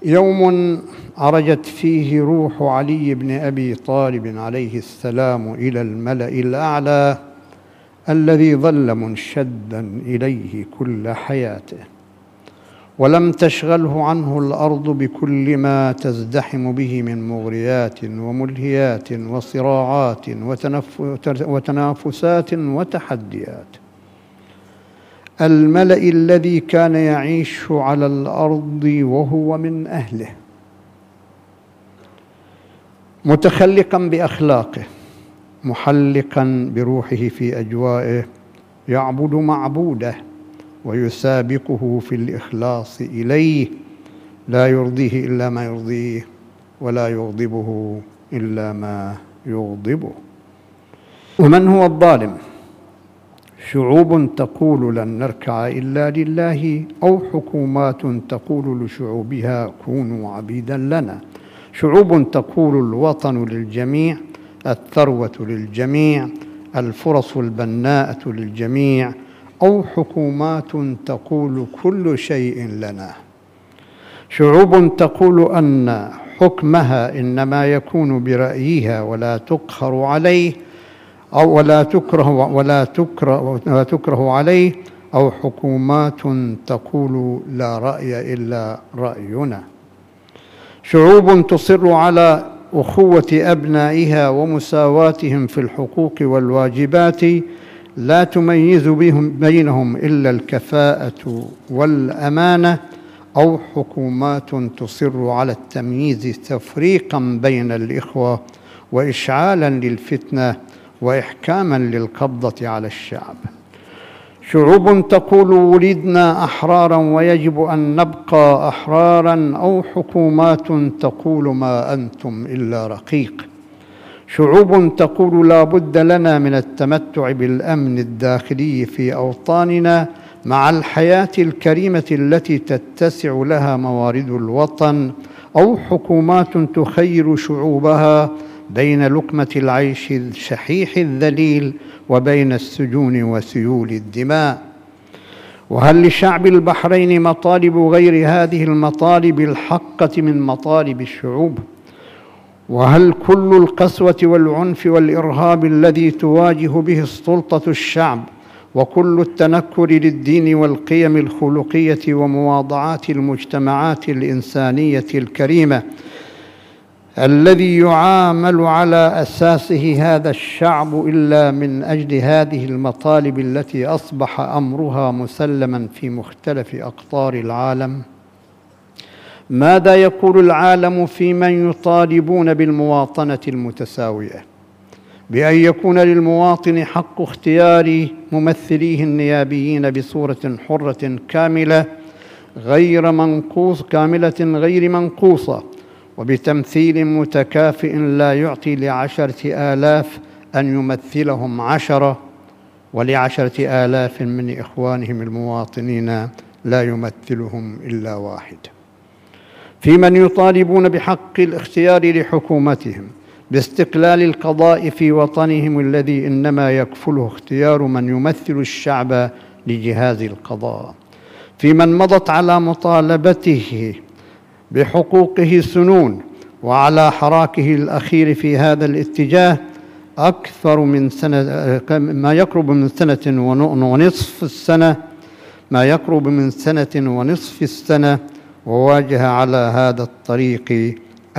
يوم عرجت فيه روح علي بن أبي طالب عليه السلام إلى الملأ الأعلى الذي ظل منشدا إليه كل حياته، ولم تشغله عنه الأرض بكل ما تزدحم به من مغريات وملهيات وصراعات وتنافسات وتحديات. الملأ الذي كان يعيش على الأرض وهو من أهله، متخلقا بأخلاقه، محلقا بروحه في أجوائه، يعبد معبوده ويسابقه في الإخلاص إليه، لا يرضيه إلا ما يرضيه ولا يغضبه إلا ما يغضبه. ومن هو الظالم؟ شعوب تقول لن نركع إلا لله، أو حكومات تقول لشعوبها كونوا عبيدا لنا. شعوب تقول الوطن للجميع، الثروة للجميع، الفرص البناءة للجميع، أو حكومات تقول كل شيء لنا. شعوب تقول أن حكمها إنما يكون برأيها ولا تقهر عليه، أو ولا تكره عليه، أو حكومات تقول لا رأي إلا رأينا. شعوب تصر على أخوة أبنائها ومساواتهم في الحقوق والواجبات، لا تميز بينهم إلا الكفاءة والأمانة، أو حكومات تصر على التمييز تفريقا بين الإخوة وإشعالا للفتنة وإحكاما للقبضة على الشعب. شعوب تقول ولدنا أحرارا ويجب أن نبقى أحرارا، أو حكومات تقول ما أنتم إلا رقيق. شعوب تقول لا بد لنا من التمتع بالأمن الداخلي في أوطاننا مع الحياة الكريمة التي تتسع لها موارد الوطن، أو حكومات تخير شعوبها بين لقمة العيش الشحيح الذليل وبين السجون وسيول الدماء. وهل لشعب البحرين مطالب غير هذه المطالب الحقة من مطالب الشعوب؟ وهل كل القسوة والعنف والإرهاب الذي تواجه به السلطة الشعب، وكل التنكر للدين والقيم الخلقية ومواضعات المجتمعات الإنسانية الكريمة الذي يعامل على أساسه هذا الشعب إلا من أجل هذه المطالب التي أصبح أمرها مسلما في مختلف أقطار العالم؟ ماذا يقول العالم في من يطالبون بالمواطنة المتساوية، بأن يكون للمواطن حق اختيار ممثليه النيابيين بصورة حرة كاملة غير منقوصة، وبتمثيل متكافئ لا يعطي ل10,000 أن يمثلهم 10، ول10,000 من إخوانهم المواطنين لا يمثلهم إلا 1. في من يطالبون بحق الاختيار لحكومتهم، باستقلال القضاء في وطنهم الذي إنما يكفله اختيار من يمثل الشعب لجهاز القضاء. في من مضت على مطالبته بحقوقه سنون، وعلى حراكه الأخير في هذا الاتجاه أكثر من سنة، ما يقرب من سنة ونصف السنة، وواجه على هذا الطريق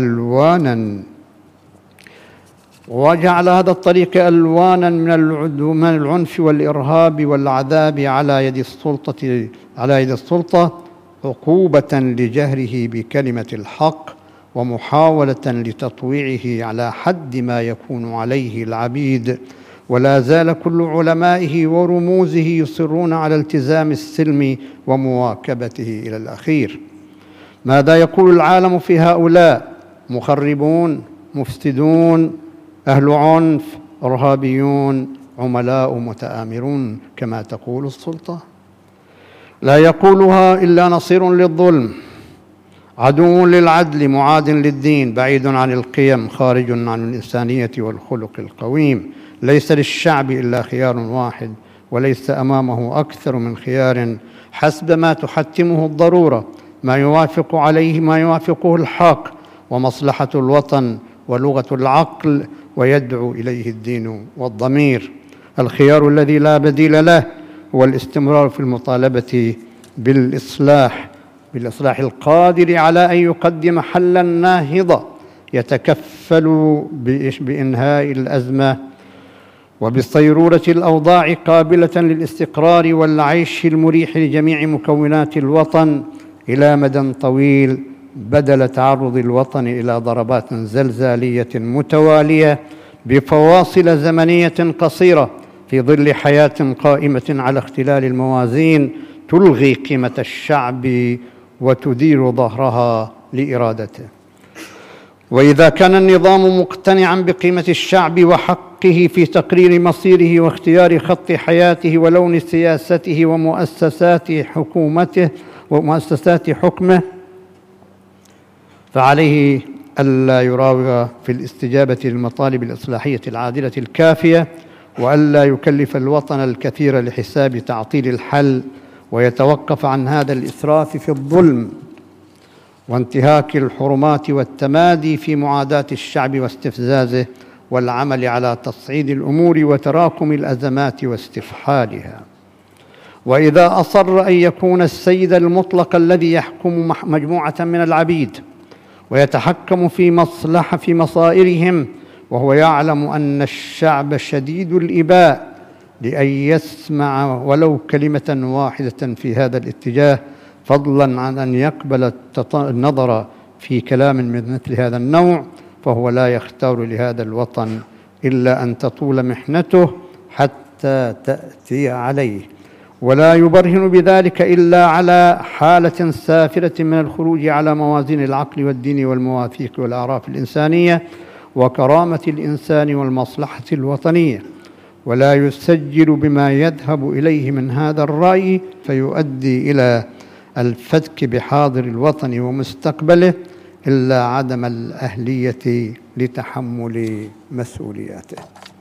ألوانا من العنف والإرهاب والعذاب على يد السلطة عقوبة لجهره بكلمة الحق، ومحاولة لتطويعه على حد ما يكون عليه العبيد. ولا زال كل علمائه ورموزه يصرون على التزام السلم ومواكبته إلى الأخير. ماذا يقول العالم في هؤلاء؟ مخربون، مفسدون، أهل عنف، إرهابيون، عملاء متآمرون كما تقول السلطة. لا يقولها إلا نصير للظلم، عدو للعدل، معاد للدين، بعيد عن القيم، خارج عن الإنسانية والخلق القويم. ليس للشعب إلا خيار واحد، وليس أمامه أكثر من خيار حسب ما تحتمه الضرورة، ما يوافقه الحق ومصلحة الوطن ولغة العقل، ويدعو إليه الدين والضمير. الخيار الذي لا بديل له هو الاستمرار في المطالبة بالإصلاح القادر على أن يقدم حلاً ناهضاً يتكفل بإنهاء الأزمة وبصيرورة الأوضاع قابلة للاستقرار والعيش المريح لجميع مكونات الوطن إلى مدى طويل، بدل تعرض الوطن إلى ضربات زلزالية متوالية بفواصل زمنية قصيرة في ظل حياة قائمة على اختلال الموازين تلغي قيمة الشعب وتدير ظهرها لإرادته. وإذا كان النظام مقتنعاً بقيمة الشعب وحقه في تقرير مصيره واختيار خط حياته ولون سياسته ومؤسسات حكمه، فعليه ألا يراوغ في الاستجابة للمطالب الإصلاحية العادلة الكافية، وألا يكلف الوطن الكثير لحساب تعطيل الحل، ويتوقف عن هذا الإسراف في الظلم وانتهاك الحرمات والتمادي في معاداة الشعب واستفزازه، والعمل على تصعيد الأمور وتراكم الأزمات واستفحالها. وإذا أصر أن يكون السيد المطلق الذي يحكم مجموعة من العبيد ويتحكم في مصائرهم، وهو يعلم أن الشعب شديد الإباء لأن يسمع ولو كلمة واحدة في هذا الاتجاه، فضلاً عن أن يقبل النظر في كلام من مثل هذا النوع، فهو لا يختار لهذا الوطن إلا أن تطول محنته حتى تأتي عليه، ولا يبرهن بذلك إلا على حالة سافرة من الخروج على موازين العقل والدين والمواثيق والأعراف الإنسانية وكرامة الإنسان والمصلحة الوطنية، ولا يسجل بما يذهب إليه من هذا الرأي فيؤدي إلى الفتك بحاضر الوطن ومستقبله إلا عدم الأهلية لتحمل مسؤولياته.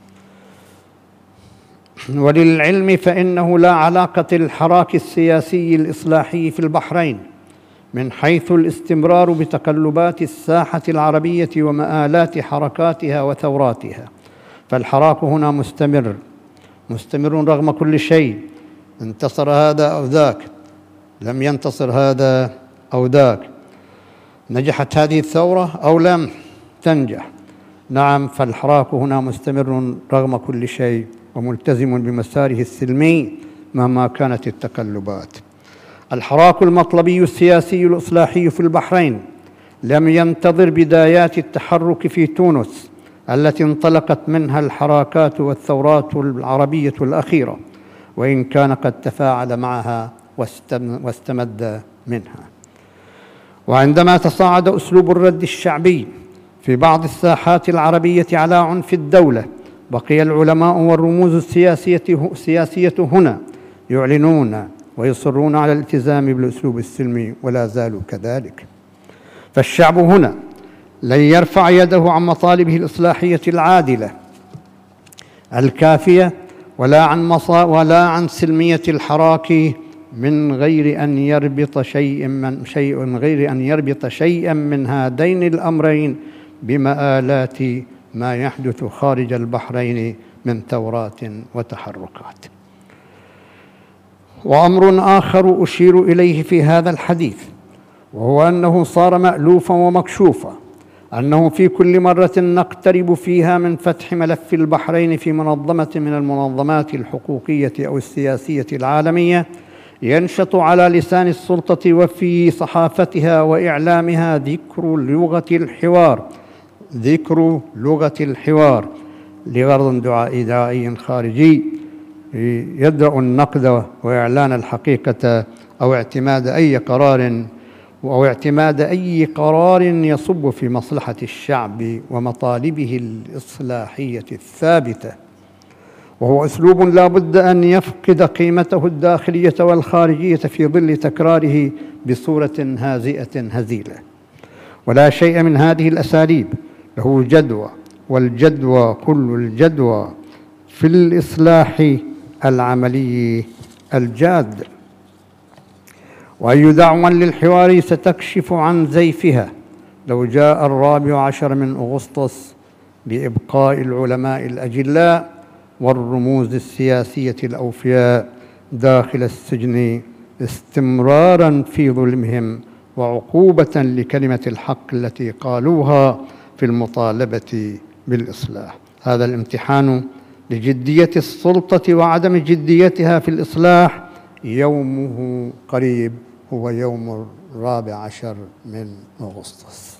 وللعلم فإنه لا علاقة للحراك السياسي الإصلاحي في البحرين من حيث الاستمرار بتقلبات الساحة العربية ومآلات حركاتها وثوراتها، فالحراك هنا مستمر رغم كل شيء، انتصر هذا أو ذاك، لم ينتصر هذا أو ذاك، نجحت هذه الثورة أو لم تنجح. نعم، فالحراك هنا مستمر رغم كل شيء وملتزم بمساره السلمي مهما كانت التقلبات. الحراك المطلبي السياسي الإصلاحي في البحرين لم ينتظر بدايات التحرك في تونس التي انطلقت منها الحراكات والثورات العربية الأخيرة، وإن كان قد تفاعل معها واستمد منها. وعندما تصاعد أسلوب الرد الشعبي في بعض الساحات العربية على عنف الدولة، بقي العلماء والرموز السياسية هنا يعلنون ويصرون على الالتزام بالأسلوب السلمي، ولا زالوا كذلك. فالشعب هنا لن يرفع يده عن مطالبه الإصلاحية العادلة الكافية ولا عن سلمية الحراك من غير أن يربط شيئا من هذين الأمرين بمآلات ما يحدث خارج البحرين من ثورات وتحركات. وأمر آخر أشير إليه في هذا الحديث، وهو أنه صار مألوفا ومكشوفا أنه في كل مرة نقترب فيها من فتح ملف البحرين في منظمة من المنظمات الحقوقية أو السياسية العالمية، ينشط على لسان السلطة وفي صحافتها وإعلامها ذكر لغة الحوار لغرض دعائي خارجي يدعو النقد وإعلان الحقيقة أو اعتماد أي قرار يصب في مصلحة الشعب ومطالبه الإصلاحية الثابتة، وهو أسلوب لا بد أن يفقد قيمته الداخلية والخارجية في ظل تكراره بصورة هازئة هزيلة. ولا شيء من هذه الأساليب له جدوى، والجدوى كل الجدوى في الإصلاح العملي الجاد. وأي دعوى للحوار ستكشف عن زيفها لو جاء 14 من أغسطس بإبقاء العلماء الأجلاء والرموز السياسية الأوفياء داخل السجن استمراراً في ظلمهم وعقوبة لكلمة الحق التي قالوها في المطالبة بالإصلاح. هذا الامتحان لجدية السلطة وعدم جديتها في الإصلاح يومه قريب، هو يوم 14 من أغسطس.